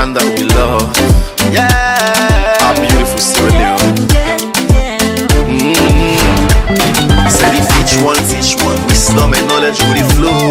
man that we love. Yeah, our beautiful Sierra Leone. Said if each one teach one, wisdom and knowledge would it flow.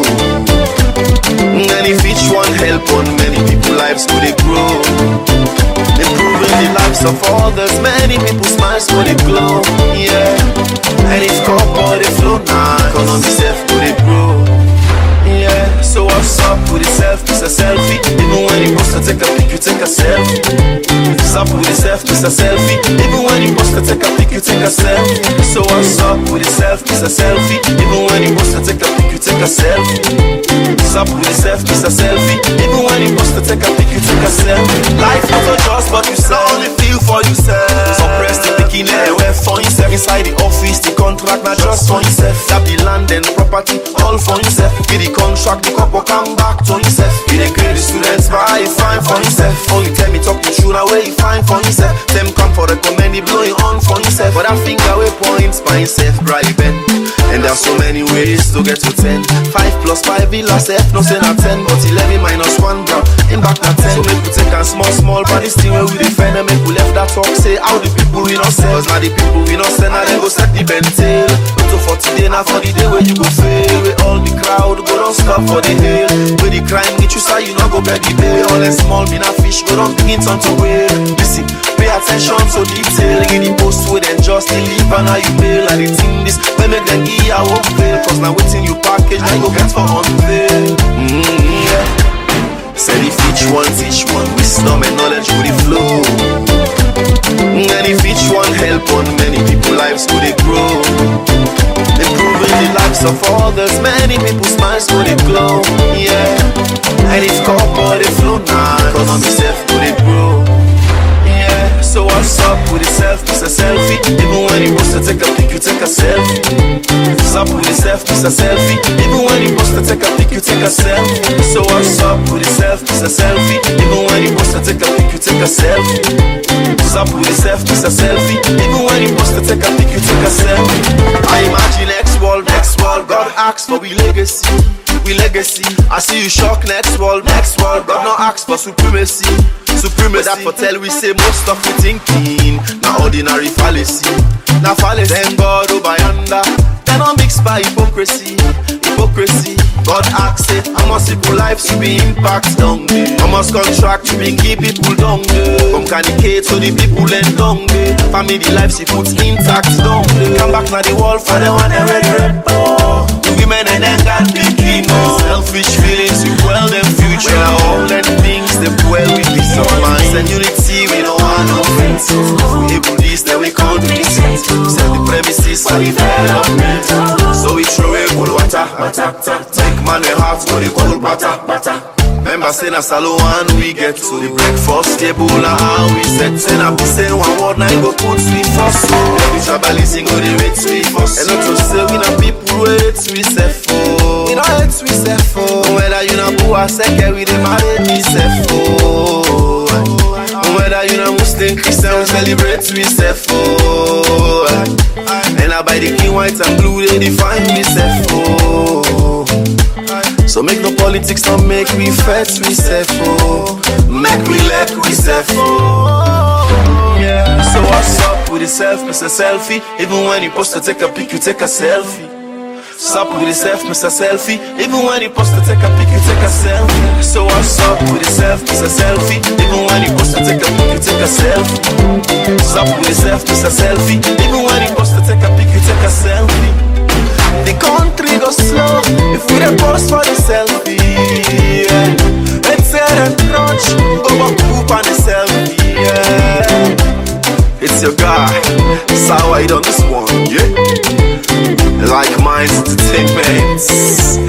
And if each one help on many people's lives would it grow. Improving the lives of others, many people's smiles would it glow. Yeah, and if copper they flow, nah, economy self would it grow. Yeah, so what's up with yourself? It's a selfie. Even when you post to take a pic, you take a selfie. What's up with yourself? It's a selfie. Even when you post to take a pic, you take a selfie. So what's up with yourself? It's a selfie. Even when you post to take a pic, you take a selfie. What's up with yourself? It's a selfie. Even when you post to take a pic, you take a selfie. Life not a just, but you only feel for yourself. Suppress the picking anywhere for yourself. Inside the office, the contract not just for yourself. That be land and property, all for yourself. Get the contract, the couple come back to yourself. You the grade the students buy, you find for yourself. Only tell me talk the truth away, you find for yourself. Them come for recommend it, blowing on for yourself. But I think away points by yourself, driving. And there's so many ways to get to 10. 5 plus 5 villa self, no say not 10. But 11 minus 1 bro, in back not 10. So make we take a small body still where we defend. And make we left that talk, say how the people we not send. Cause now the people we not send, now they go set the bentil. But for today, not for the day where you go fail. With all the crowd, go don't stop for the hill. Where the crime get you, so you not go beg the bail. All that small bin a fish, go don't begin turn to whale. Listen, pay attention to detail. Get the post with and just leave and how you mail. And the thing this, when make them give I won't fail. Cause now waiting you package, I go get for unveil. Yeah. Said if each one teach one, wisdom and knowledge would it flow. And if each one help on many people's lives would it grow. Improving the lives of others, many people's smiles would it glow. Yeah, and if copper they flow, nah, economy self would it grow. Yeah, so what's up with yourself? It's a selfie. Even when you post to take a pic, you take a selfie. What's up with yourself? It's a selfie. Even when you post to take a pic, you take a selfie. So what's up with yourself? It's a selfie. Even when you post to take a pic, you take a selfie. What's up with yourself? It's a selfie. Even when you post to take a pic, you take a selfie. I imagine next world, God asks for we legacy. I see you shock next world, God not asks for supremacy. That for tell we say most of we thinking now ordinary fallacy. Now fallacy, then God over yonder. Then not mixed by hypocrisy. God asks it, I must people lives to be impact down there. I must contract to bring people down there. Come communicate to the people and down there. Family lives she puts intact down there. Come back now the wall for the one that red the women and then got big selfish feelings, you well them future. When all them things they well with peace of mind and unity, we don't want no friends. We able this, then we can't do this. Set the premises for development. So we throw a cool water. Take man we hearts for the cool butter. Remember saying a salo and we get to the breakfast table and how we set. Saying a piece in one word now go put sweet first. Every tribalism go the rate sweet first. And not to say we not people hate sweet self. We not hate sweet self. Whether you not poor second we dey marry me self. Whether you not Muslim Christian we celebrate sweet self. And I buy the king white and blue they define me self. So make no politics, not make we fat we self. Make we let we self. Yeah. So what's up with yourself, Mr. Selfie? Even when you post to take a pic, you take a selfie. Sup with yourself, Mr. Selfie. Even when you post to take a pic, you take a selfie. So what's up with yourself, Mr. Selfie? Even when you post to take a pic, you take a selfie. Sup with yourself, Mr. Selfie. Even when you post to take a pic, you take a selfie. The country goes slow if we don't post for the selfie. Yeah. Let's say and crunch, go back poop on the selfie. Yeah. It's your guy, Sour on this one, yeah. Like Minds Entertainment.